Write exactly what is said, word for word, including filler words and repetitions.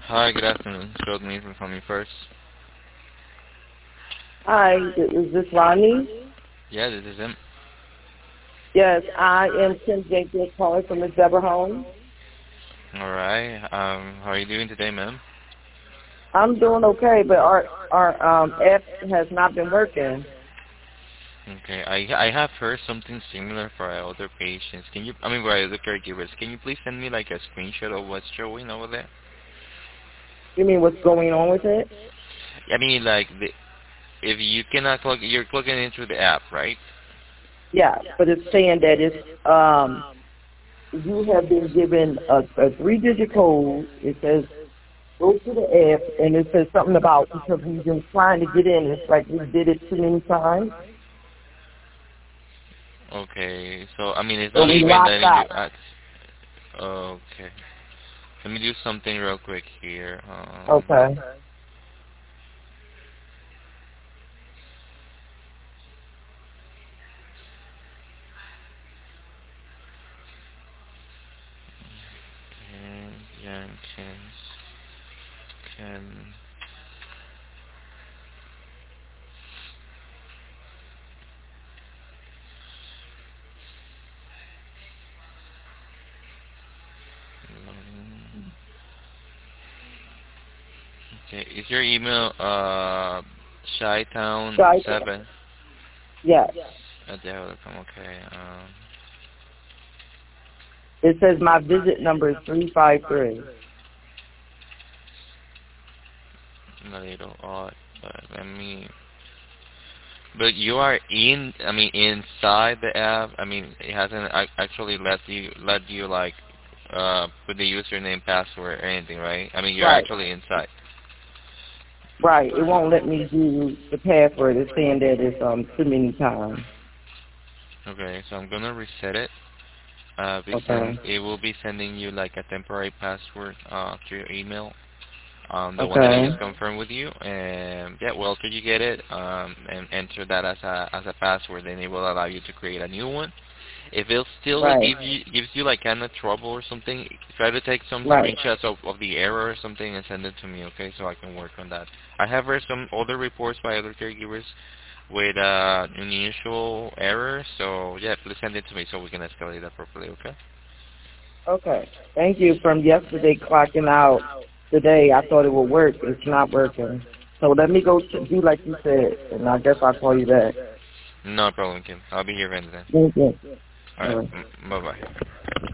Hi, good afternoon. Showed me from Family First. Hi, is this Ronnie? Yeah, this is him. Yes, I am Kim Jenkins calling from Miss Deborah Home. Alright. Um, how are you doing today, ma'am? I'm doing okay, but our our um app has not been working. Okay, I I have heard something similar for our other patients. Can you, I mean, for our other caregivers, can you please send me like a screenshot of what's showing over there? You mean what's going on with it? I mean, like, the, if you cannot plug, you're plugging into the app, right? Yeah, but it's saying that it's um you have been given a, a three-digit code. It says go to the app, and it says something about because we've been trying to get in. It's like we did it too many times, Okay, so, I mean, it's so not we even locked letting you out. act. Okay. Let me do something real quick here. Um, Okay. Ken Jenkins can login. Okay, is your email uh shytown Try it. seven Yes. at yahoo dot com? Okay, um, It says my visit number is three five three. a little odd, but let me. But you are in. I mean, inside the app. I mean, it hasn't ac- actually let you let you like uh put the username, password, or anything, right? I mean, you're Right. actually inside. Right. It won't let me do the password. It's saying that it's um too many times. Okay, so I'm gonna reset it. Uh, be send, Okay. it will be sending you like a temporary password uh to your email. Um, the one that I Okay. just confirmed with you, and yeah, well, after you get it, um, and enter that as a as a password, then it will allow you to create a new one. If it still like Right. gives you gives you like kind of trouble or something, try to take some Right. screenshots of, of the error or something and send it to me, okay? So I can work on that. I have heard some other reports by other caregivers with uh, unusual errors, so yeah, please send it to me so we can escalate that properly, okay? Okay. Thank you. From yesterday clocking out today, I thought it would work. It's not working. So let me go to do like you said, and I guess I'll call you back. No problem, Kim. I'll be here Wednesday. Thank you. All All right, right. bye bye.